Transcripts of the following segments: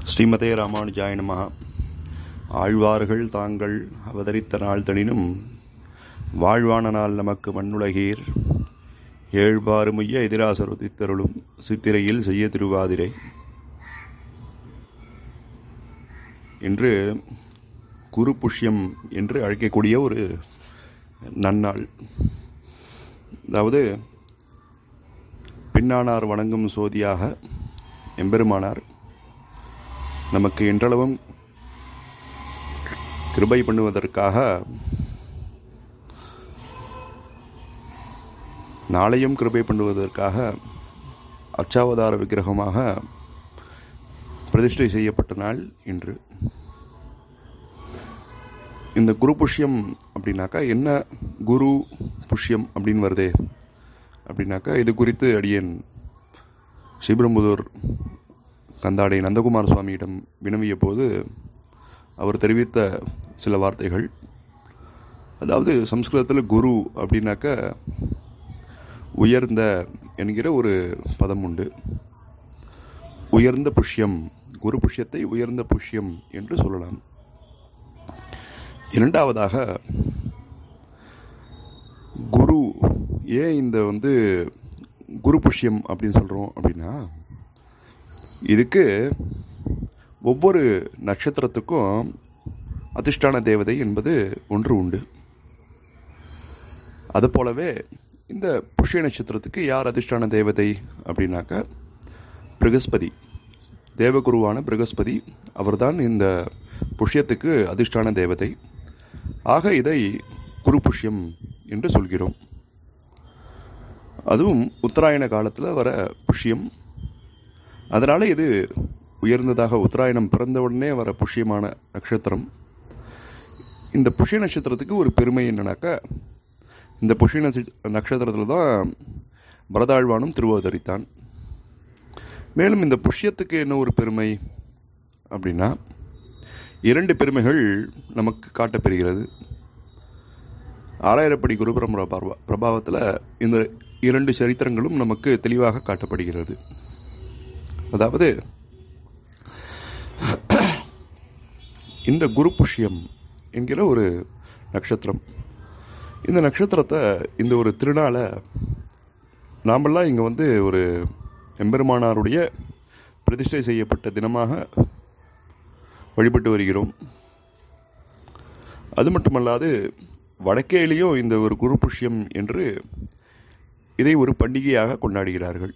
ஸ்ரீமதே ராமானுஜாய நமஹ. ஆழ்வார்கள் தாங்கள் அவதரித்த நாள் தனினும் வாழ்வான நாள் நமக்கு மண்ணுலகீர் ஏழ்பாறு முய்ய எதிராசர் உதித்தருளும் சித்திரையில் செய்ய திருவாதிரை. இன்று குரு புஷ்யம் என்று அழைக்கக்கூடிய ஒரு நன்னாள். அதாவது பின்னானார் வணங்கும் சோதியாக எம்பெருமானார் நமக்கு இன்றளவும் கிருபை பண்ணுவதற்காக நாளையும் கிருபை பண்ணுவதற்காக அர்ச்சாவதார விக்கிரகமாக பிரதிஷ்டை செய்யப்பட்ட நாள் இன்று. இந்த குரு புஷ்யம் அப்படின்னாக்கா என்ன, குரு புஷ்யம் அப்படின்னு வருதே அப்படின்னாக்கா, இது குறித்து அடியேன் ஸ்ரீபெரும்புதூர் கந்தாடை நந்தகுமார் சுவாமியிடம் வினவிய போது அவர் தெரிவித்த சில வார்த்தைகள். அதாவது சம்ஸ்கிருதத்தில் குரு அப்படின்னாக்க உயர்ந்த என்கிற ஒரு பதம் உண்டு. உயர்ந்த புஷ்யம், குரு புஷ்யத்தை உயர்ந்த புஷ்யம் என்று சொல்லலாம். இரண்டாவதாக, குரு ஏன் இந்த குரு புஷ்யம் அப்படின்னு சொல்கிறோம் அப்படின்னா, இதுக்கு ஒவ்வொரு நட்சத்திரத்துக்கும் அதிஷ்டான தேவதை என்பது ஒன்று உண்டு. அது போலவே இந்த புஷ்ய நட்சத்திரத்துக்கு யார் அதிஷ்டான தேவதை அப்படின்னாக்கா, பிரகஸ்பதி, தேவகுருவான பிரகஸ்பதி அவர்தான் இந்த புஷ்யத்துக்கு அதிஷ்டான தேவதை. ஆக இதை குரு புஷ்யம் என்று சொல்கிறோம். அதுவும் உத்தராயண காலத்தில் வர புஷ்யம். அதனால் இது உயர்ந்ததாக, உத்தராயணம் பிறந்தவுடனே வர புஷ்யமான நட்சத்திரம். இந்த புஷ்ய நட்சத்திரத்துக்கு ஒரு பெருமை என்னன்னாக்கா, இந்த புஷ்ய நட்சத்திரத்தில் தான் பரதாழ்வானும் திருவவதரித்தான். மேலும் இந்த புஷ்யத்துக்கு என்ன ஒரு பெருமை அப்படின்னா, இரண்டு பெருமைகள் நமக்கு காட்டப்பெறுகிறது. 6000 படி குருபரம்பர பிரபாவத்தில் இந்த இரண்டு சரித்திரங்களும் நமக்கு தெளிவாக காட்டப்படுகிறது. அதாவது இந்த குரு புஷ்யம் என்கிற ஒரு நட்சத்திரம், இந்த நட்சத்திரத்தை, இந்த ஒரு திருநாளை நாமெல்லாம் இங்கே ஒரு எம்பெருமானாருடைய பிரதிஷ்டை செய்யப்பட்ட தினமாக வழிபட்டு வருகிறோம். அது மட்டுமல்லாது வடக்கேலேயும் இந்த ஒரு குரு புஷ்யம் என்று இதை ஒரு பண்டிகையாக கொண்டாடுகிறார்கள்.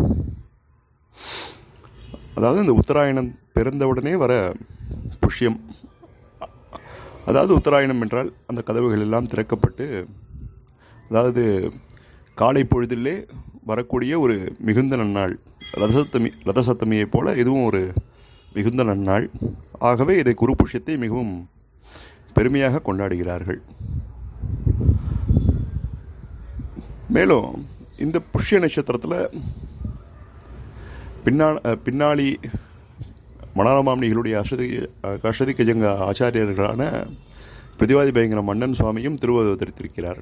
அதாவது இந்த உத்தராயணம் பிறந்தவுடனே வர புஷ்யம், அதாவது உத்தராயணம் என்றால் அந்த கதவுகள் எல்லாம் திறக்கப்பட்டு, அதாவது காலை பொழுதிலே வரக்கூடிய ஒரு மிகுந்த நன்னாள், ரதசப்தமியை போல இதுவும் ஒரு மிகுந்த நன்னாள். ஆகவே இதை குரு புஷ்யத்தை மிகவும் பெருமையாக கொண்டாடுகிறார்கள். மேலும் இந்த புஷ்ய நட்சத்திரத்தில் பின்னாளி மணாலமாமணிகளுடைய அஷதி கஜங்க ஆச்சாரியர்களான பிரதிவாதி பயங்கர மன்னன் சுவாமியும் திருவவதரித்திருக்கிறார்.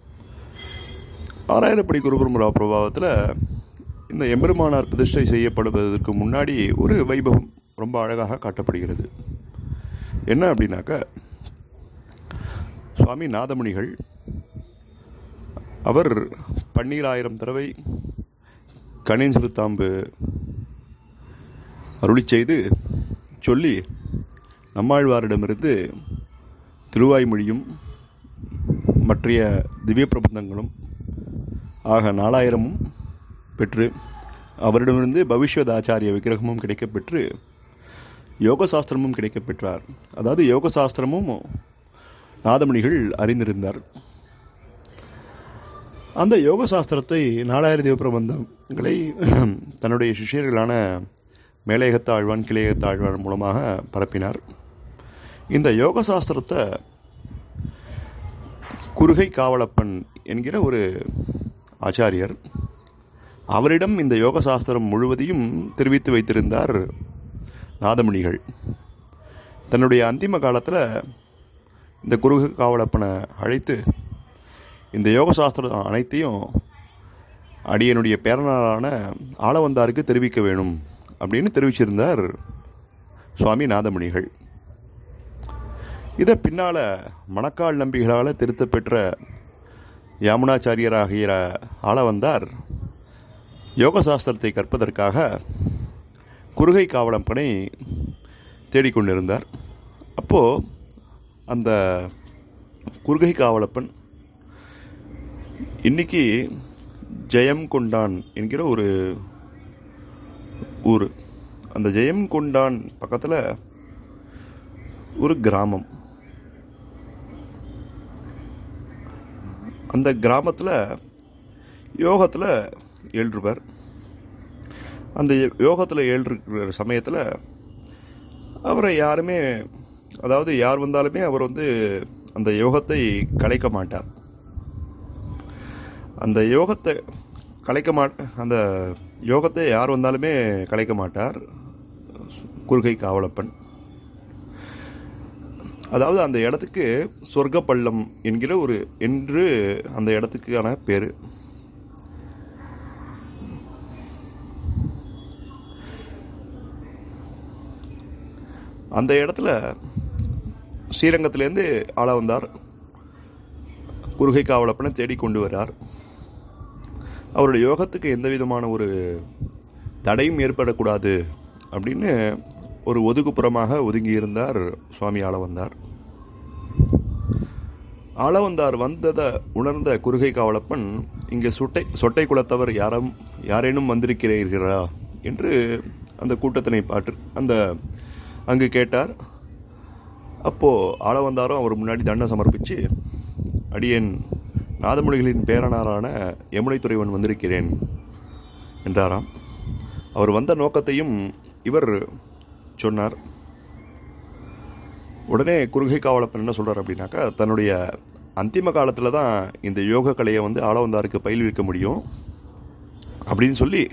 6000 படி குருபரம்பரா பிரபாவத்தில் இந்த எம்பெருமானார் பிரதிஷ்டை செய்யப்படுவதற்கு முன்னாடி ஒரு வைபவம் ரொம்ப அழகாக காட்டப்படுகிறது. என்ன அப்படின்னாக்கா, சுவாமி நாதமுனிகள் அவர் 12000 தடவை கணேஞ்சருத்தாம்பு அருளி செய்து சொல்லி நம்மாழ்வாரிடமிருந்து திருவாய்மொழியும் மற்றைய திவ்ய பிரபந்தங்களும் ஆக 4000 பெற்று, அவரிடமிருந்து பவிஷ்வத் ஆச்சாரிய விக்கிரகமும் கிடைக்கப்பெற்று யோகசாஸ்திரமும் கிடைக்கப்பெற்றார். அதாவது யோகசாஸ்திரமும் நாதமணிகள் அறிந்திருந்தார். அந்த யோகசாஸ்திரத்தை 4000 திவ்ய பிரபந்தங்களை தன்னுடைய சிஷியர்களான மேலையகத்த ஆழ்வான், கிளையகத்த ஆழ்வான் மூலமாக பரப்பினார். இந்த யோகசாஸ்திரத்தை குருகை காவலப்பன் என்கிற ஒரு ஆச்சாரியர், அவரிடம் இந்த யோகசாஸ்திரம் முழுவதையும் தெரிவித்து வைத்திருந்தார் நாதமுனிகள். தன்னுடைய அந்திம காலத்தில் இந்த குருகை காவலப்பனை அழைத்து இந்த யோகசாஸ்திரம் அனைத்தையும் அடியனுடைய பேரனாரான ஆளவந்தாருக்கு தெரிவிக்க வேணும் அப்படின்னு தெரிவிச்சிருந்தார் சுவாமி நாதமுனிகள். இதை பின்னால் மணக்கால் நம்பிகளால் திருத்தப் பெற்ற யாமுனாச்சாரியராகிய ஆளவந்தார் யோகசாஸ்திரத்தை கற்பதற்காக குருகை காவலப்பனை தேடிக்கொண்டிருந்தார். அப்போது அந்த குருகை காவலப்பன் இன்னைக்கு ஜெயம்கொண்டான் என்கிற ஒரு ஊர், அந்த ஜெயம்கொண்டான் பக்கத்தில் ஒரு கிராமம். அந்த கிராமத்தில் யோகத்தில் ஏழ்ருவர். அந்த யோகத்தில் ஏழ்ருக்கிற சமயத்தில் அவரை யாருமே, அதாவது யார் வந்தாலுமே அவர் அந்த யோகத்தை கலைக்க மாட்டார். அந்த யோகத்தை அந்த யோகத்தை யார் வந்தாலுமே கலைக்க மாட்டார் குருகை காவலப்பன். அதாவது அந்த இடத்துக்கு சொர்க்கப்பள்ளம் என்று அந்த இடத்துக்கான பேர். அந்த இடத்துல ஸ்ரீரங்கத்திலேருந்து ஆளவந்தார் குருகை காவலப்பனை தேடிக்கொண்டு வரார். அவருடைய யோகத்துக்கு எந்த விதமான ஒரு தடையும் ஏற்படக்கூடாது அப்படின்னு ஒரு ஒதுக்குப்புறமாக ஒதுங்கி இருந்தார் சுவாமி ஆளவந்தார். ஆளவந்தார் வந்ததை உணர்ந்த குருகை காவலப்பன், இங்கே சொட்டை குலத்தவர் யாரேனும் வந்திருக்கிறீர்களா என்று அந்த கூட்டத்தினை அங்கு கேட்டார். அப்போது ஆளவந்தாரும் அவர் முன்னாடி தண்டனை சமர்ப்பித்து, அடியேன் நாதமுனிகளின் பேரனாரான யமுனை துறைவன் வந்திருக்கிறேன் என்றாராம். அவர் வந்த நோக்கத்தையும் இவர் சொன்னார். உடனே குருகை காவலப்பன் என்ன சொல்கிறார் அப்படின்னாக்கா, தன்னுடைய அந்திம காலத்தில் தான் இந்த யோக கலையை ஆளவந்தாருக்கு பயில்விக்க முடியும் அப்படின்னு சொல்லி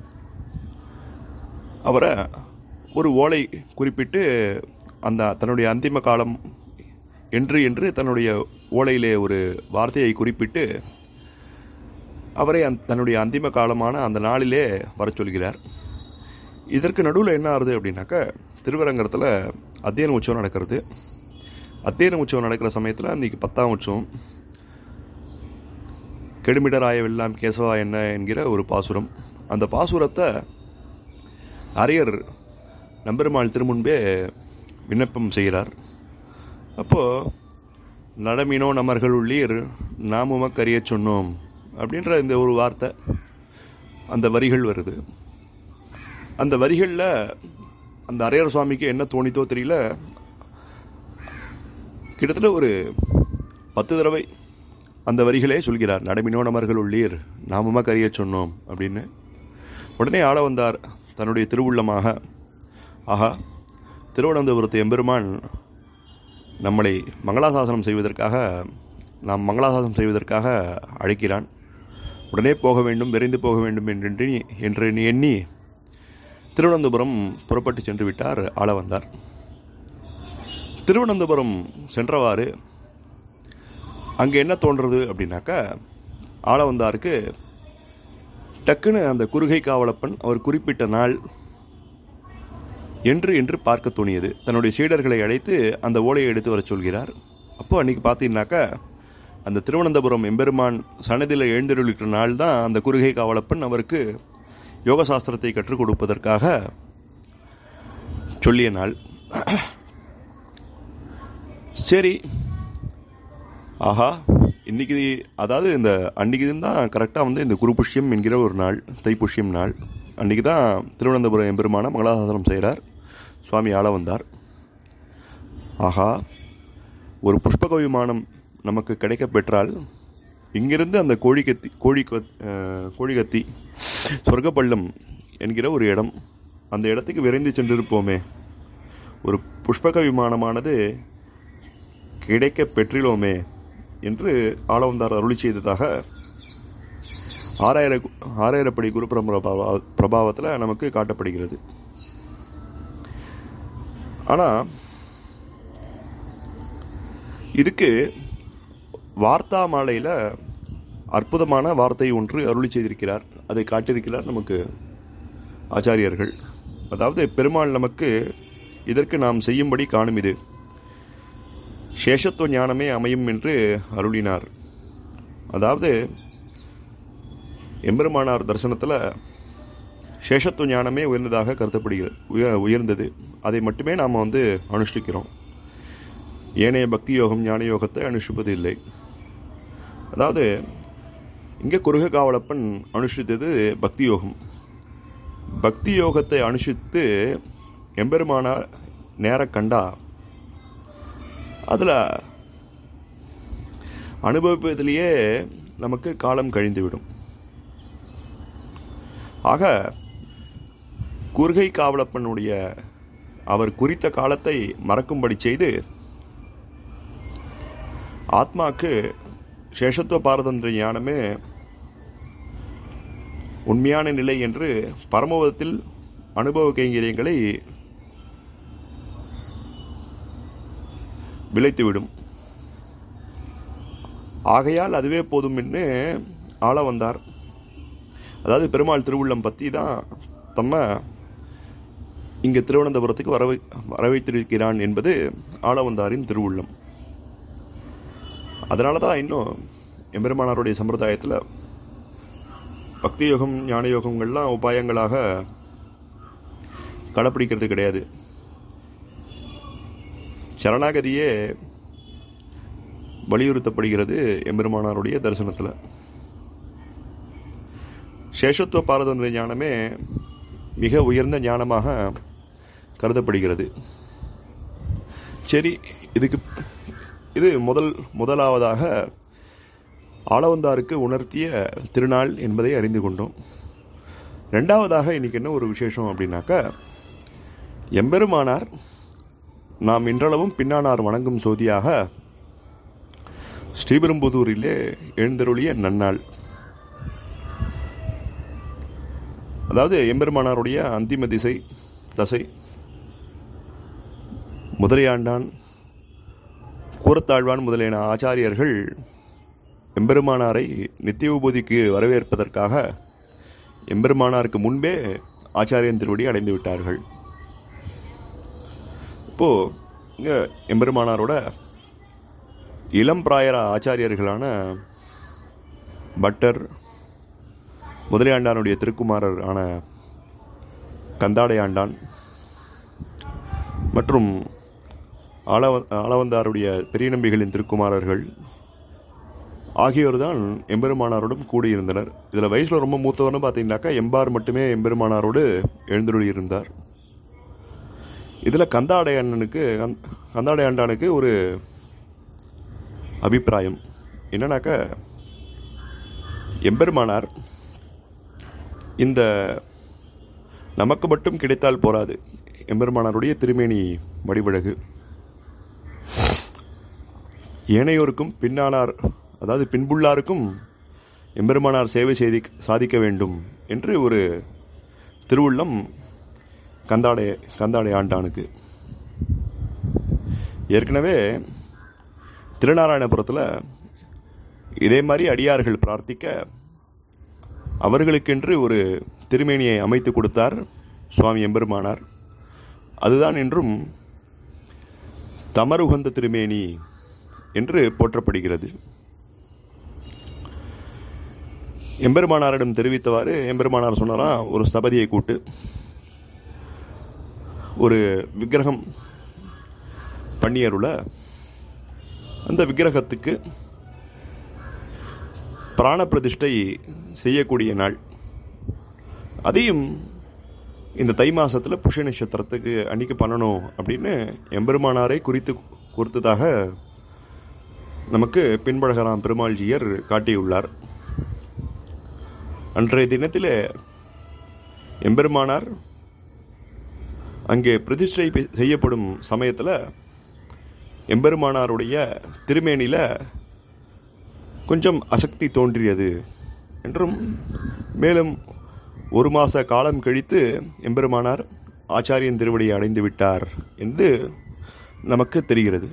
அவரை ஒரு ஓலை குறிப்பிட்டு தன்னுடைய அந்திம காலம் என்று தன்னுடைய ஓலையிலே ஒரு வார்த்தையை குறிப்பிட்டு அவரை தன்னுடைய அந்திம காலமான அந்த நாளிலே வர சொல்கிறார். இதற்கு நடுவில் என்ன ஆகுது அப்படின்னாக்கா, திருவரங்கத்தில் அத்தியன உற்சவம் நடக்கிறது. அத்தியன உற்சவம் நடக்கிற சமயத்தில் அன்றைக்கி 10ஆம் உற்சவம். கெடுமிடராயவெல்லாம் கேசவா என்ன என்கிற ஒரு பாசுரம். அந்த பாசுரத்தை அரியர் நம்பெருமாள் திருமுன்பே விண்ணப்பம் செய்கிறார். அப்போது நடமினோ நமர்கள் உள்ளீர் நாமுமக்கறிய சொன்னோம் அப்படின்ற இந்த ஒரு வார்த்தை, அந்த வரிகள் வருது. அந்த வரிகளில் அந்த அரையர் சுவாமிக்கு என்ன தோணித்தோ தெரியல, கிட்டத்தட்ட ஒரு 10 தடவை அந்த வரிகளே சொல்கிறார், நடமினோ நமர்கள் உள்ளீர் நாமுமக்கறிய சொன்னோம் அப்படின்னு. உடனே ஆளவந்தார் தன்னுடைய திருவுள்ளமாக, ஆஹா, திருவனந்தபுரத்து எம்பெருமான் நம்மளை மங்களாசாசனம் செய்வதற்காக அழைக்கிறான். உடனே போக வேண்டும், விரைந்து போக வேண்டும் என்று எண்ணி திருவனந்தபுரம் புறப்பட்டு சென்று விட்டார் ஆளவந்தார். திருவனந்தபுரம் சென்றவாறு அங்கே என்ன தோன்றுறது அப்படின்னாக்கா, ஆளவந்தாருக்கு டக்குன்னு அந்த குருகை காவலப்பன் அவர் குறிப்பிட்ட நாள் என்று பார்க்க தோணியது. தன்னுடைய சீடர்களை அழைத்து அந்த ஓலையை எடுத்து வர சொல்கிறார். அப்போது அன்றைக்கி பார்த்தீங்கன்னாக்கா, அந்த திருவனந்தபுரம் எம்பெருமான் சன்னதியில் எழுந்தருளிக்கிற நாள் தான் அந்த குருகை காவலப்பன் அவருக்கு யோகசாஸ்திரத்தை கற்றுக் கொடுப்பதற்காக சொல்லிய நாள். சரி, ஆஹா, இன்னைக்கு அதாவது அன்றைக்கி தான் கரெக்டாக இந்த குருபுஷ்யம் என்கிற ஒரு நாள், தைப்புஷ்யம் நாள். அன்றைக்கி தான் திருவனந்தபுரம் எம்பெருமான மங்களாசாசனம் செய்கிறார் சுவாமி ஆளவந்தார். ஆஹா, ஒரு புஷ்பக விமானம் நமக்கு கிடைக்க பெற்றால் இங்கிருந்து அந்த கோழிகத்தி சொர்க்கப்பள்ளம் என்கிற ஒரு இடம், அந்த இடத்துக்கு விரைந்து சென்றிருப்போமே, ஒரு புஷ்பக விமானமானது கிடைக்க பெற்றிலோமே என்று ஆளவந்தார் அருளி செய்ததாக 6000 படி குரு பிரபாவத்தில் நமக்கு காட்டப்படுகிறது. ஆனால் இதுக்கு வார்த்தா மாலையில் அற்புதமான வார்த்தை ஒன்று அருளி செய்திருக்கிறார். அதை காட்டியிருக்கிறார் நமக்கு ஆச்சாரியர்கள். அதாவது பெருமாள் நமக்கு இதற்கு நாம் செய்யும்படி காணும் இது சேஷத்துவ ஞானமே அமையும் என்று அருளினார். அதாவது எம்பெருமானார் தரிசனத்தில் சேஷத்துவ ஞானமே உயர்ந்ததாக கருதப்படுகிறது, உயர்ந்தது. அதை மட்டுமே நாம் அனுஷ்டிக்கிறோம். ஏனைய பக்தி யோகம் ஞான யோகத்தை அனுஷ்டிப்பது இல்லை. அதாவது இங்கே குருக காவலப்பன் அனுஷ்டித்தது பக்தி யோகம். பக்தி யோகத்தை அனுஷ்டித்து எம்பெருமானார் நேர கண்டா அதில் அனுபவிப்பதிலேயே நமக்கு காலம் கழிந்துவிடும். ஆக குருகை காவலப்பனுடைய அவர் குறித்த காலத்தை மறக்கும்படி செய்து ஆத்மாக்கு சேஷத்துவ பாரதந்திர ஞானமே உண்மையான நிலை என்று பரமபதத்தில் அனுபவ கைங்கரியங்களை விளைத்துவிடும். ஆகையால் அதுவே போதும் என்று ஆள வந்தார். அதாவது பெருமாள் திருவுள்ளம் பற்றி தான் தம்ம இங்கே திருவனந்தபுரத்துக்கு வரவைத்திருக்கிறான் என்பது ஆளவந்தாரின் திருவுள்ளம். அதனால தான் இன்னும் எம்பெருமானாருடைய சம்பிரதாயத்தில் பக்தி யோகம் ஞான யோகங்கள்லாம் உபாயங்களாக கடைப்பிடிக்கிறது கிடையாது. சரணாகதியே வலியுறுத்தப்படுகிறது எம்பெருமானாருடைய தரிசனத்தில். சேஷத்துவ பாரதந்திர ஞானமே மிக உயர்ந்த ஞானமாக கருதப்படுகிறது. சரி, இது முதலாவதாக ஆளவந்தாருக்கு உணர்த்திய திருநாள் என்பதை அறிந்து கொண்டோம். ரெண்டாவதாக இன்னைக்கு என்ன ஒரு விசேஷம் அப்படின்னாக்கா, எம்பெருமானார் நாம் இன்றளவும் பின்னானார் வணங்கும் சோதியாக ஸ்ரீபெரும்புதூரிலே எழுந்தருளிய நன்னாள். அதாவது எம்பெருமானாருடைய அந்திம தசை முதலையாண்டான், கூரத்தாழ்வான் முதலியன ஆச்சாரியர்கள் எம்பெருமானாரை நித்திய விபூதிக்கு வரவேற்பதற்காக எம்பெருமானாருக்கு முன்பே ஆச்சாரியன் திருவடி அடைந்து விட்டார்கள். இப்போது இங்கே எம்பெருமானாரோட இளம் பிராயர ஆச்சாரியர்களான பட்டர், முதலையாண்டானுடைய திருக்குமாரர் ஆன கந்தாடையாண்டான் மற்றும் ஆளவந்தாருடைய பெரிய நம்பிகளின் திருக்குமாரர்கள் ஆகியோர் தான் எம்பெருமானாரோடும் கூடியிருந்தனர். இதில் வயசில் ரொம்ப மூத்தவர்னு பார்த்தீங்கன்னாக்கா எம்பார் மட்டுமே எம்பெருமானாரோடு எழுந்தருளி இருந்தார். இதில் கந்தாடையாண்டானுக்கு ஒரு அபிப்பிராயம் என்னன்னாக்கா, எம்பெருமானார் இந்த நமக்கு மட்டும் கிடைத்தால் போராது, எம்பெருமானாருடைய திருமேனி வடிவழகு ஏனையோருக்கும் பின்னானார், அதாவது பின்புள்ளாருக்கும் எம்பெருமானார் சேவை சாதிக்க வேண்டும் என்று ஒரு திருவுள்ளம் கந்தாடை ஆண்டானுக்கு. ஏற்கனவே திருநாராயணபுரத்தில் இதே மாதிரி அடியார்கள் பிரார்த்திக்க அவர்களுக்கென்று ஒரு திருமேனியை அமைத்து கொடுத்தார் சுவாமி எம்பெருமானார். அதுதான் இன்றும் தமருகந்த திருமேனி என்று போற்றப்படுகிறது. எம்பெருமானாரிடம் தெரிவித்தவாறு எம்பெருமானார் சொன்னாராம், ஒரு ஸ்தபதியை கூட்டு ஒரு விக்கிரகம் பண்ணியருள, அந்த விக்கிரகத்துக்கு பிராண பிரதிஷ்டை செய்யக்கூடிய நாள், அதையும் இந்த தை மாதத்தில் புஷ்ய நட்சத்திரத்துக்கு அன்னைக்கு பண்ணணும் அப்படின்னு எம்பெருமானாரை குறித்ததாக நமக்கு பின்பழகராம் பெருமாள்ஜியர் காட்டியுள்ளார். அன்றைய தினத்தில் எம்பெருமானார் அங்கே பிரதிஷ்டை செய்யப்படும் சமயத்தில் எம்பெருமானாருடைய திருமேனியில் கொஞ்சம் அசக்தி தோன்றியது என்றும், மேலும் ஒரு மாத காலம் கழித்து எம்பெருமானார் ஆச்சாரியன் திருவடியை அடைந்து விட்டார் என்று நமக்கு தெரிகிறது.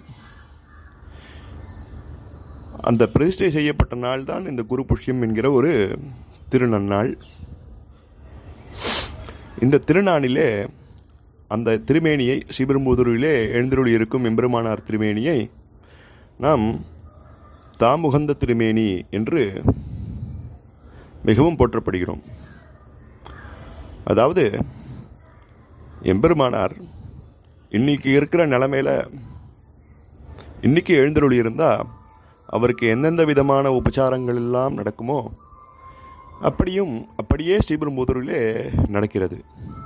அந்த பிரதிஷ்டை செய்யப்பட்ட நாள் தான் இந்த குரு புஷ்யம் என்கிற ஒரு திருநன்னாள். இந்த திருநாளிலே அந்த திருமேனியை, ஸ்ரீபெரும்புதூரிலே எழுந்தருளி இருக்கும் எம்பெருமானார் திருமேனியை நாம் தாமுகந்த திருமேனி என்று மிகவும் போற்றப்படுகிறோம். அதாவது எம்பெருமானார் இன்னைக்கு இருக்கிற நிலைமையில் இன்னைக்கு எழுந்தருளி இருந்தால் அவருக்கு எந்தெந்த விதமான உபச்சாரங்கள் எல்லாம் நடக்குமோ அப்படியே ஸ்ரீபெரும்புதூரிலே நடக்கிறது.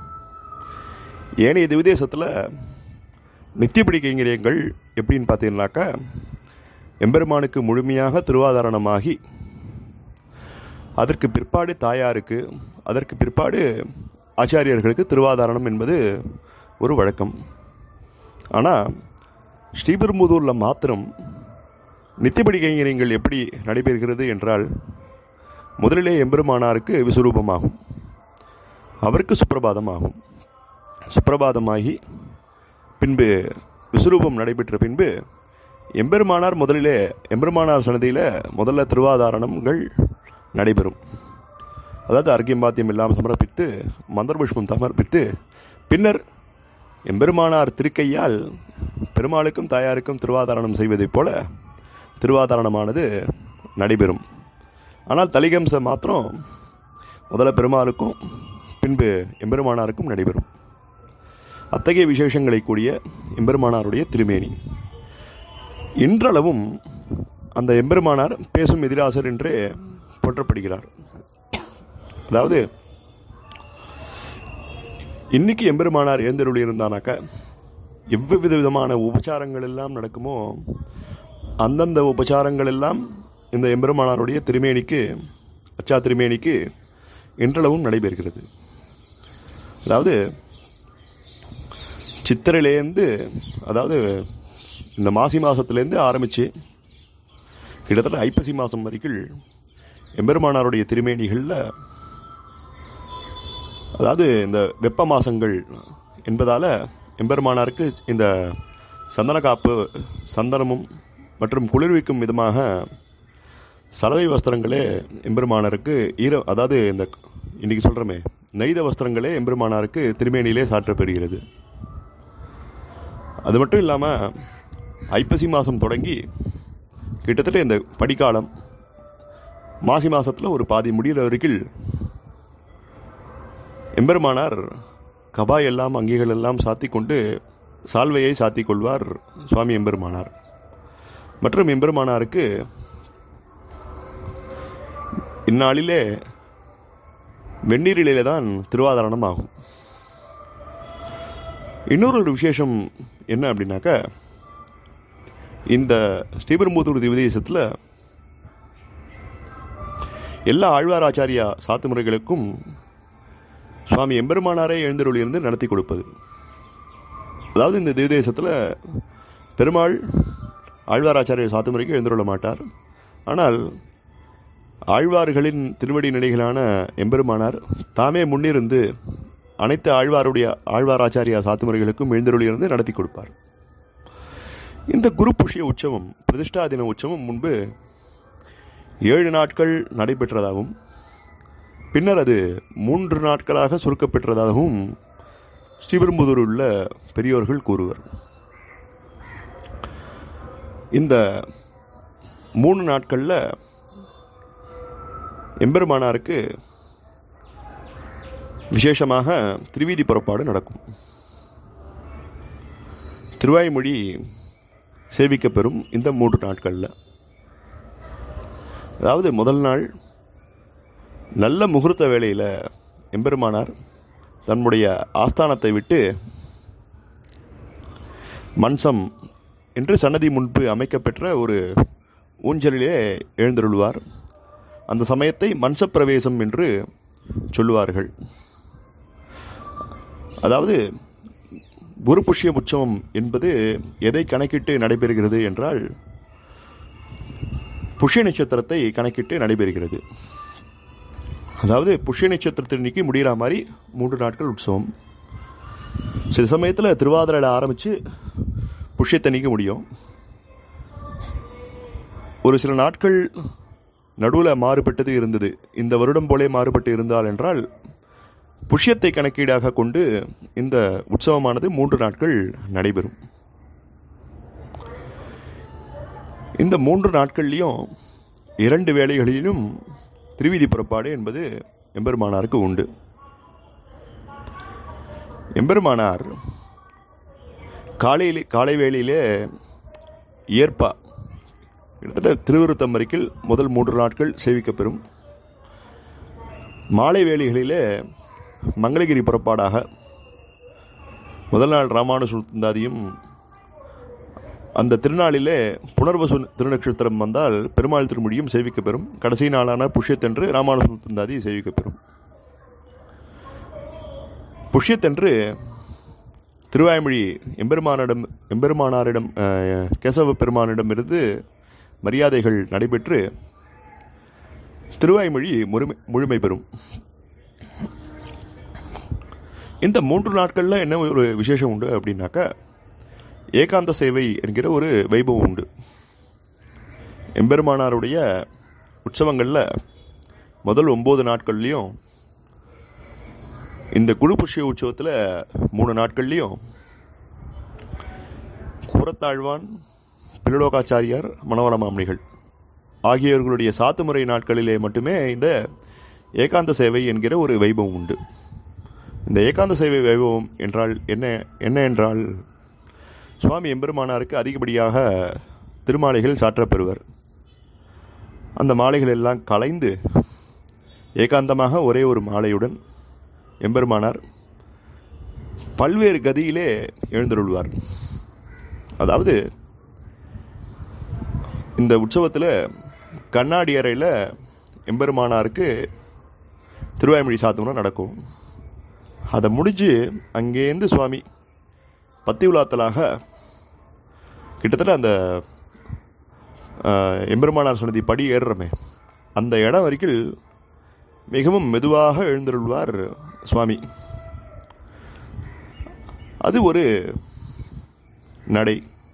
ஏனைய திவ்தேசத்தில் நித்தியப்படி கைங்கரியங்கள் எப்படின்னு பார்த்தீங்கன்னாக்கா, எம்பெருமானுக்கு முழுமையாக திருவாதாரணமாகி அதற்கு பிற்பாடு தாயாருக்கு, அதற்கு பிற்பாடு ஆச்சாரியர்களுக்கு திருவாதாரணம் என்பது ஒரு வழக்கம். ஆனால் ஸ்ரீபெரும்புதூரில் மாத்திரம் நித்தியப்படி கைங்கரியங்கள் எப்படி நடைபெறுகிறது என்றால், முதலிலே எம்பெருமானாருக்கு விஸ்வரூபமாகும், அவருக்கு சுப்பிரபாதமாகும், சுப்பிரபாதமாகி பின்பு விஸ்வரூபம் நடைபெற்ற பின்பு எம்பெருமானார் எம்பெருமானார் சன்னதியில் முதல்ல திருவாதாரணங்கள் நடைபெறும். அதாவது அர்க்கியம்பாத்தியம் இல்லாமல் சமர்ப்பித்து மந்திரபுஷ்பம் சமர்ப்பித்து பின்னர் எம்பெருமானார் திருக்கையால் பெருமாளுக்கும் தாயாருக்கும் திருவாதாரணம் செய்வதைப் போல திருவாதாரணமானது நடைபெறும். ஆனால் தலிகம்சம் மாத்திரம் முதல்ல பெருமாளுக்கும் பின்பு எம்பெருமானாருக்கும் நடைபெறும். அத்தகைய விசேஷங்களை கூடிய எம்பெருமானாருடைய திருமேனி இன்றளவும் அந்த எம்பெருமானார் பேசும் எதிராசர் என்றே போற்றப்படுகிறார். அதாவது இன்னைக்கு எம்பெருமானார் எழுந்தருளி இருந்தானாக்க எவ்வளவு விதமான உபச்சாரங்கள் எல்லாம் நடக்குமோ அந்தந்த உபச்சாரங்கள் எல்லாம் இந்த எம்பெருமானாருடைய திருமேனிக்கு, அச்சா திருமேனிக்கு இன்றளவும் நடைபெறுகிறது. அதாவது சித்திரையிலேருந்து, அதாவது இந்த மாசி மாதத்துலேருந்து ஆரம்பித்து கிட்டத்தட்ட ஐப்பசி மாதம் வரைக்கும் எம்பெருமானாருடைய திருமேனிகளில், அதாவது இந்த வெப்ப மாதங்கள் என்பதால் எம்பெருமானாருக்கு இந்த சந்தன காப்பு, சந்தனமும் மற்றும் குளிர்விக்கும் விதமாக சலவை வஸ்திரங்களே எம்பெருமானாருக்கு அதாவது இந்த இன்றைக்கி சொல்கிறோமே நெய்த வஸ்திரங்களே எம்பெருமானாருக்கு திருமேனியிலே சாற்றப்பெறுகிறது. அது மட்டும் இல்லாமல் ஐப்பசி மாதம் தொடங்கி கிட்டத்தட்ட இந்த படிக்காலம் மாசி மாதத்தில் ஒரு பாதி முடிகிற வரைக்கும் எம்பெருமானார் கபாய் எல்லாம், அங்கிகள் எல்லாம் சாத்தி கொண்டு சால்வையை சாத்தி கொள்வார் சுவாமி எம்பெருமானார். மற்றும் எம்பெருமானாருக்கு இந்நாளிலே வெந்நீரிலே தான் திருவாதாரணம் ஆகும். இன்னொரு விசேஷம் என்ன அப்படின்னாக்க, இந்த ஸ்ரீபெரும்புதூர் திவ்தேசத்தில் எல்லா ஆழ்வாராச்சாரியா சாத்து முறைகளுக்கும் சுவாமி எம்பெருமானாரே எழுந்தருளியிருந்து நடத்தி கொடுப்பது. அதாவது இந்த திவ்தேசத்தில் பெருமாள் ஆழ்வாராச்சாரிய சாத்து முறைக்கு எழுந்தருள மாட்டார். ஆனால் ஆழ்வார்களின் திருவடி நிலைகளான எம்பெருமானார் தாமே முன்னிருந்து அனைத்து ஆழ்வாராச்சாரியா சாத்துமுறைகளுக்கும் எழுந்தருளியிருந்து நடத்தி கொடுப்பார். இந்த குரு புஷ்ய உற்சவம், பிரதிஷ்டா தின உற்சவம் முன்பு 7 நாட்கள் நடைபெற்றதாகவும் பின்னர் அது 3 நாட்களாக சுருக்கப்பெற்றதாகவும் ஸ்ரீபெரும்புதூரில் உள்ள பெரியோர்கள் கூறுவர். இந்த 3 நாட்களில் எம்பெருமானாருக்கு விசேஷமாக திருவீதி புறப்பாடு நடக்கும். திருவாய்மொழி சேவிக்கப்பெறும் இந்த 3 நாட்களில். அதாவது முதல் நாள் நல்ல முகூர்த்த வேளையில் எம்பெருமானார் தன்னுடைய ஆஸ்தானத்தை விட்டு மன்சம் என்று சன்னதி முன்பு அமைக்கப்பெற்ற ஒரு ஊஞ்சலிலே எழுந்தருள்வார். அந்த சமயத்தை மன்சப்பிரவேசம் என்று சொல்லுவார்கள். அதாவது குரு புஷ்ய உற்சவம் என்பது எதை கணக்கிட்டு நடைபெறுகிறது என்றால், புஷ்ய நட்சத்திரத்தை கணக்கிட்டு நடைபெறுகிறது. அதாவது புஷ்ய நட்சத்திரத்தின்னைக்கு முடிகிற மாதிரி 3 நாட்கள் உற்சவம். சில சமயத்தில் திருவாதிரையில் ஆரம்பித்து புஷ்யத்தன்னைக்கு முடியும். ஒரு சில நாட்கள் நடுவில் மாறுபட்டது இருந்தது. இந்த வருடம் போலே மாறுபட்டு இருந்தால் என்றால் புஷ்யத்தை கணக்கீடாக கொண்டு இந்த உற்சவமானது 3 நாட்கள் நடைபெறும். இந்த 3 நாட்கள்லையும் 2 வேளைகளிலும் திருவீதி புறப்பாடு என்பது எம்பெருமானாருக்கு உண்டு. எம்பெருமானார் காலை வேளையிலே ஏற்பா கிட்டத்தட்ட திருவிருத்தம்பரிக்கில் முதல் 3 நாட்கள் சேவிக்கப்பெறும். மாலை வேளைகளிலே மங்களகிரி புறப்பாடாக முதல் நாள் ராமானுஜந்தாதியும், அந்த திருநாளிலே புனர்வசு திருநட்சத்திரம் வந்தால் பெருமாள் திருமொழியும் சேவிக்கப்பெறும். கடைசி நாளான புஷ்யத்தன்று ராமானுஜந்தாதி சேவிக்கப்பெறும். புஷ்யத்தன்று திருவாய்மொழி எம்பெருமானாரிடம் கேசவ பெருமானிடமிருந்து மரியாதைகள் நடைபெற்று திருவாய்மொழி முழுமை பெறும். இந்த 3 நாட்களில் என்ன ஒரு விசேஷம் உண்டு அப்படின்னாக்கா, ஏகாந்த சேவை என்கிற ஒரு வைபவம் உண்டு. எம்பெருமானாருடைய உற்சவங்களில் முதல் 9 நாட்கள்லையும், இந்த குரு புஷ்ய உற்சவத்தில் 3 நாட்கள்லையும் கூரத்தாழ்வான், பில்லலோகாச்சாரியார், மணவாள மாமணிகள் ஆகியோர்களுடைய சாத்துமுறை நாட்களிலே மட்டுமே இந்த ஏகாந்த சேவை என்கிற ஒரு வைபவம் உண்டு. இந்த ஏகாந்த சேவை வைபவம் என்றால் என்ன என்றால், சுவாமி எம்பெருமானாருக்கு அதிகப்படியாக திருமாலைகள் சாற்றப்பெறுவர். அந்த மாலைகள் எல்லாம் கலைந்து ஏகாந்தமாக ஒரே ஒரு மாலையுடன் எம்பெருமானார் பல்வேறு கதியிலே எழுந்தருள்வார். அதாவது இந்த உற்சவத்தில் கண்ணாடி அறையில் எம்பெருமானாருக்கு திருவாய்மொழி சாத்தமுறை நடக்கும். அதை முடிஞ்சு அங்கேருந்து சுவாமி பத்தி உலாத்தலாக கிட்டத்தட்ட அந்த எம்பெருமானார் சன்னதி படி ஏறுறமே அந்த இடம் வரைக்கும் மிகவும் மெதுவாக எழுந்தருள்வார் சுவாமி. அது ஒரு நடை.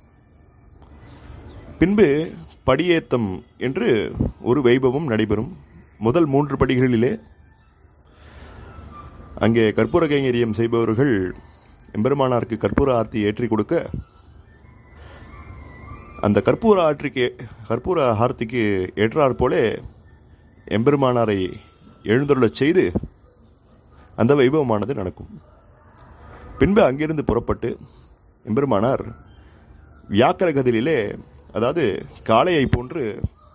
பின்பு படியேத்தம் என்று ஒரு வைபவம் நடைபெறும். முதல் 3 படிகளிலே அங்கே கற்பூர கைங்கரியம் செய்பவர்கள் எம்பெருமானாருக்கு கற்பூர ஆர்த்தி ஏற்றி கொடுக்க, அந்த கற்பூர ஆர்த்திக்கு ஏற்றாற் போலே எம்பெருமானாரை எழுந்தருளச் செய்து அந்த வைபவமானது நடக்கும். பின்பு அங்கிருந்து புறப்பட்டு எம்பெருமானார் வியாக்கர கதிலே, அதாவது காளையை போன்று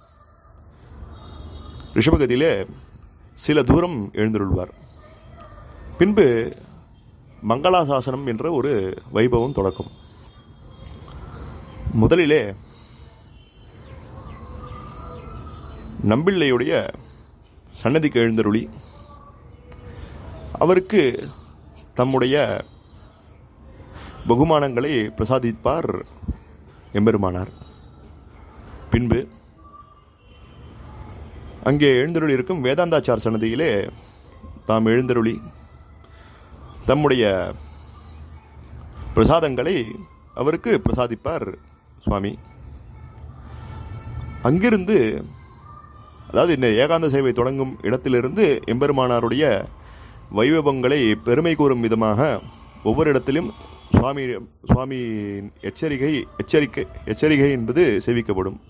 ரிஷபகதியிலே சில தூரம் எழுந்தருள்வார். பின்பு மங்களாசாசனம் என்ற ஒரு வைபவம் தொடக்கும். முதலிலே நம்பிள்ளையுடைய சன்னதிக்கு எழுந்தருளி அவருக்கு தம்முடைய பகுமானங்களை பிரசாதிப்பார் எம்பெருமானார். பின்பு அங்கே எழுந்தருளி இருக்கும் வேதாந்தாச்சார் சன்னதியிலே தாம் எழுந்தருளி தம்முடைய பிரசாதங்களை அவருக்கு பிரசாதிப்பார் சுவாமி. அங்கிருந்து, அதாவது இந்த ஏகாந்த சேவை தொடங்கும் இடத்திலிருந்து எம்பெருமானாருடைய வைபவங்களை பெருமை கூறும் விதமாக ஒவ்வொரு இடத்திலும் சுவாமி எச்சரிக்கை என்பது சேவிக்கப்படும்.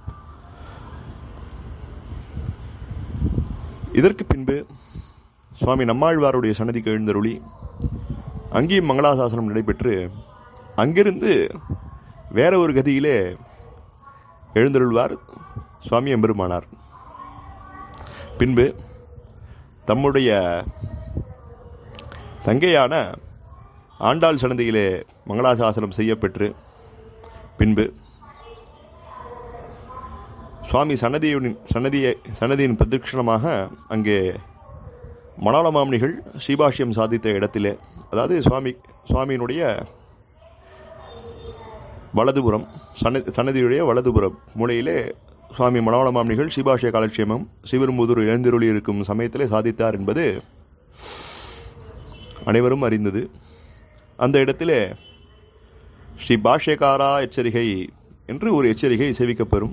இதற்கு பின்பு சுவாமி நம்மாழ்வாருடைய சன்னதிக்கு எழுந்தருளி அங்கேயும் மங்களாசாசனம் நடைபெற்று அங்கிருந்து வேற ஒரு கதியிலே எழுந்தருள்வார் சுவாமி எம்பெருமானார். பின்பு தம்முடைய தங்கையான ஆண்டாள் சன்னதியிலே மங்களாசாசனம் செய்யப்பெற்று பின்பு சுவாமி சன்னதியின் பிரதட்சணமாக அங்கே மணவாள மாமணிகள் ஸ்ரீபாஷ்யம் சாதித்த இடத்திலே, அதாவது சுவாமியினுடைய வலதுபுறம் சன்னதியுடைய வலதுபுறம் மூலையிலே சுவாமி மணவாள மாமணிகள் ஸ்ரீபாஷ்ய காலட்சேமம் ஸ்ரீபெரும்புதூர் எழுந்தருளி இருக்கும் சமயத்திலே சாதித்தார் என்பது அனைவரும் அறிந்தது. அந்த இடத்திலே ஸ்ரீ பாஷ்யகாரா எச்சரிகை என்று ஒரு எச்சரிகை சேவிக்கப்பெறும்.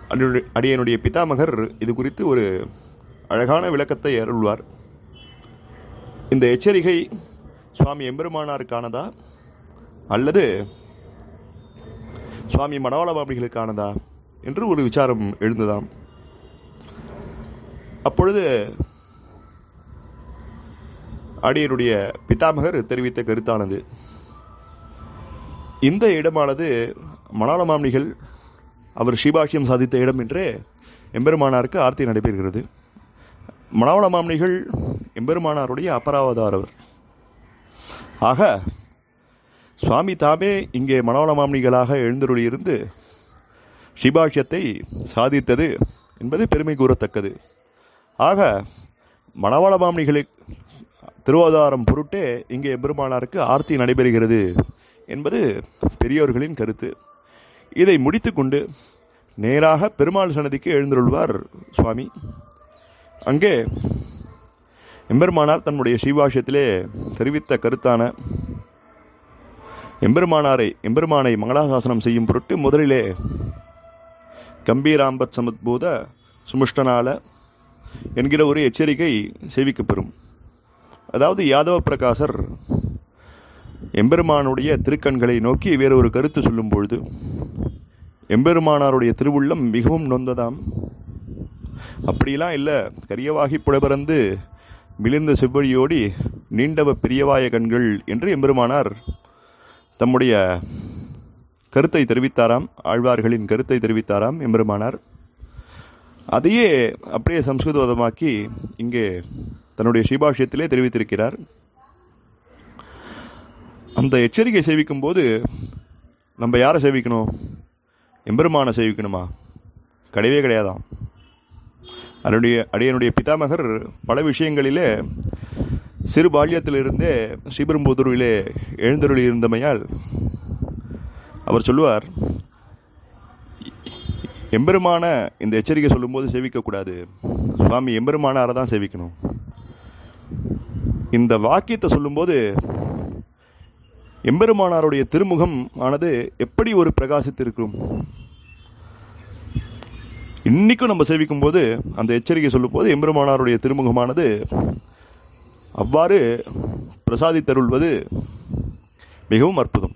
அடியனுடைய பிதாமகர் இது குறித்து ஒரு அழகான விளக்கத்தை அருள்வார். இந்த எச்சரிக்கை சுவாமி எம்பெருமானாருக்கானதா அல்லது சுவாமி மணவாளமாமுனிகளுக்கானதா என்று ஒரு விசாரம் எழுந்ததாம். அப்பொழுது அடியனுடைய பிதாமகர் தெரிவித்த கருத்தானது, இந்த இடமானது மணவாளமாமுனிகள் அவர் ஸ்ரீபாஷ்யம் சாதித்த இடம் என்றே எம்பெருமானாருக்கு ஆர்த்தி நடைபெறுகிறது. மணவாளமாமுனிகள் எம்பெருமானாருடைய அபராவதாரவர். ஆக சுவாமி தாமே இங்கே மணவாளமாமுனிகளாக எழுந்தருளியிருந்து ஸ்ரீபாஷ்யத்தை சாதித்தது என்பது பெருமை கூறத்தக்கது. ஆக மணவாளமாமுனிகளை திருவாதாரம் பொருட்டே இங்கே எம்பெருமானாருக்கு ஆர்த்தி நடைபெறுகிறது என்பது பெரியோர்களின் கருத்து. இதை முடித்து கொண்டு நேராக பெருமாள் சன்னதிக்கு எழுந்தருள்வார் சுவாமி. அங்கே எம்பெருமானார் தன்னுடைய ஸ்ரீபாஷ்யத்திலே தெரிவித்த கருத்தான எம்பெருமானை மங்களாசாசனம் செய்யும் பொருட்டு முதலிலே கம்பீராம்பத் சமுத்பூத சுமுஷ்டனால என்கிற ஒரு எச்சரிக்கை சேவிக்கப்பெறும். அதாவது யாதவ பிரகாசர் எம்பெருமானுடைய திருக்கண்களை நோக்கி வேறு ஒரு கருத்து சொல்லும் பொழுது எம்பெருமானாருடைய திருவுள்ளம் மிகவும் நொந்ததாம். அப்படியெல்லாம் இல்லை, கரியவாகி புடபறந்து மிளிர்ந்த செவ்வழியோடி நீண்டவ பிரியவாய கண்கள் என்று எம்பெருமானார் தம்முடைய கருத்தை தெரிவித்தாராம். ஆழ்வார்களின் கருத்தை தெரிவித்தாராம் எம்பெருமானார். அதையே அப்படியே சம்ஸ்கிருதமாக்கி இங்கே தன்னுடைய ஸ்ரீபாஷ்யத்திலே தெரிவித்திருக்கிறார். அந்த எச்சரிக்கை சேவிக்கும் போது நம்ம யாரை சேவிக்கணும்? எம்பெருமானை சேவிக்கணுமா? கிடையவே கிடையாதாம். அடியனுடைய பிதாமகர் பல விஷயங்களிலே சிறு பால்யத்திலிருந்தே ஸ்ரீபெரும்புதூரிலே எழுந்தருளி இருந்தமையால் அவர் சொல்லுவார், எம்பெருமான இந்த எச்சரிக்கை சொல்லும்போது சேவிக்கக்கூடாது, சுவாமி எம்பெருமானாரை தான் சேவிக்கணும். இந்த வாக்கியத்தை சொல்லும்போது எம்பெருமானாருடைய திருமுகம் ஆனது எப்படி ஒரு பிரகாசித்திருக்கும். இன்னைக்கும் நம்ம சேவிக்கும் போது அந்த எச்சரிக்கை சொல்லும் போது எம்பெருமானாருடைய திருமுகமானது அவ்வாறு பிரசாதித்தருள்வது மிகவும் அற்புதம்.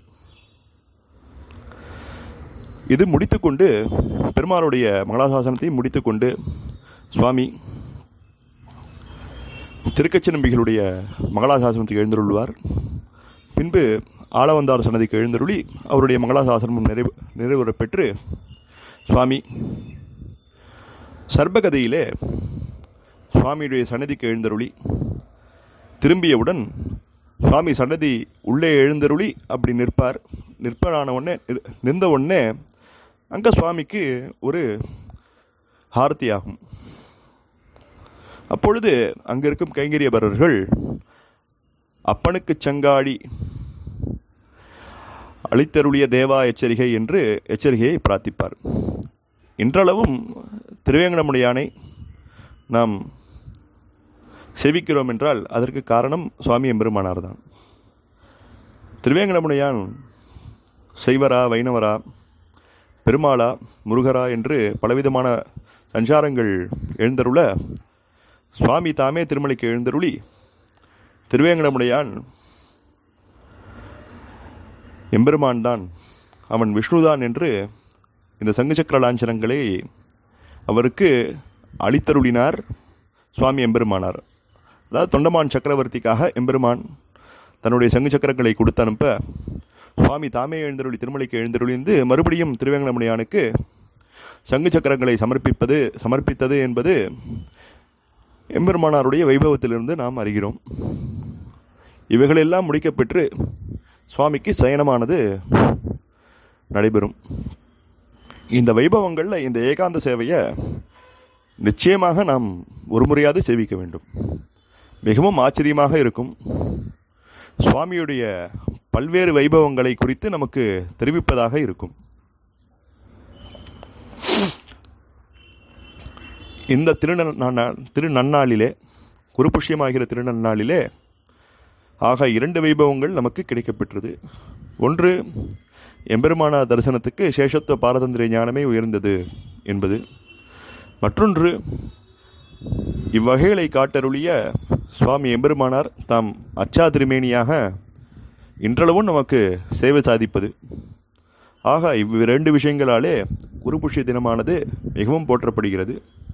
இது முடித்துக்கொண்டு பெருமாளுடைய மங்களாசாசனத்தை முடித்துக்கொண்டு சுவாமி திருக்கச்சிநம்பிகளுடைய மங்களாசாசனத்துக்கு எழுந்தருள்வார். பின்பு ஆளவந்தார் சன்னதிக்கு எழுந்தருளி அவருடைய மங்களாசாசனமும் நிறைவுற பெற்று சுவாமி சர்பகதையிலே சுவாமியுடைய சன்னதிக்கு எழுந்தருளி திரும்பியவுடன் சுவாமி சன்னதி உள்ளே எழுந்தருளி அப்படி நிற்பார். நிற்பனான உடனே நின்ற உடனே அங்கே சுவாமிக்கு ஒரு ஹாரதி ஆகும். அப்பொழுது அங்கே இருக்கும் கைங்கரியபரர்கள் அப்பனுக்கு சங்காடி அளித்தருளிய தேவா எச்சரிக்கை என்று எச்சரிக்கையை பிரார்த்திப்பார். இன்றளவும் திருவேங்கடமுடையானை நாம் சேவிக்கிறோம் என்றால் அதற்கு காரணம் சுவாமி எம்பெருமானார் தான். திருவேங்கடமுடையான் சைவரா, வைணவரா, பெருமாளா, முருகரா என்று பலவிதமான சஞ்சாரங்கள் எழுந்தருள சுவாமி தாமே திருமலைக்கு எழுந்தருளி திருவேங்கடமுடையான் எம்பெருமான் தான், அவன் விஷ்ணுதான் என்று இந்த சங்கு சக்கர லாஞ்சனங்களை அவருக்கு அளித்தருளினார் சுவாமி எம்பெருமானார். அதாவது தொண்டமான் சக்கரவர்த்திக்காக எம்பெருமான் தன்னுடைய சங்கு சக்கரங்களை கொடுத்து அனுப்ப சுவாமி தாமே எழுந்தருளி திருமலைக்கு எழுந்தருளிந்து மறுபடியும் திருவேங்கடமுடையானுக்கு சங்கு சக்கரங்களை சமர்ப்பித்தது என்பது எம்பெருமானாருடைய வைபவத்திலிருந்து நாம் அறிகிறோம். இவைகளெல்லாம் முடிக்கப்பெற்று சுவாமிக்கு சயனமானது நடைபெறும். இந்த வைபவங்களில் இந்த ஏகாந்த சேவையை நிச்சயமாக நாம் ஒரு முறையாவது சேவிக்க வேண்டும். மிகவும் ஆச்சரியமாக இருக்கும். சுவாமியுடைய பல்வேறு வைபவங்களை குறித்து நமக்கு தெரிவிப்பதாக இருக்கும். இந்த திருநன்னாளிலே, குருபுஷ்யமாகிற திருநன்னாளிலே ஆக 2 வைபவங்கள் நமக்கு கிடைக்கப்பெற்றது. ஒன்று, எம்பெருமான தரிசனத்துக்கு சேஷத்துவ பாரதந்திர ஞானமே உயர்ந்தது என்பது. மற்றொன்று, இவ்வகைகளை காட்டருளிய சுவாமி எம்பெருமானார் தாம் அச்சா திருமேனியாக இன்றளவும் நமக்கு சேவை சாதிப்பது. ஆக இவ்விரண்டு விஷயங்களாலே குருபுஷ்ய தினமானது மிகவும் போற்றப்படுகிறது.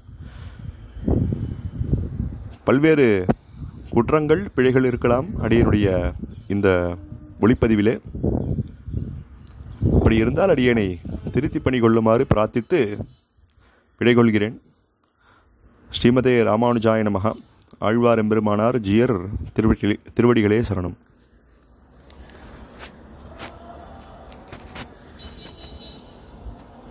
பல்வேறு குற்றங்கள் பிழைகள் இருக்கலாம் அடியனுடைய இந்த ஒளிப்பதிவிலே. அப்படி இருந்தால் அடியனை திருத்தி பணி கொள்ளுமாறு பிரார்த்தித்து விடைகொள்கிறேன். ஸ்ரீமதே ராமானுஜாய நமஹ. ஆழ்வார் எம்பெருமானார் ஜியர் திருவடிகளே சரணம்.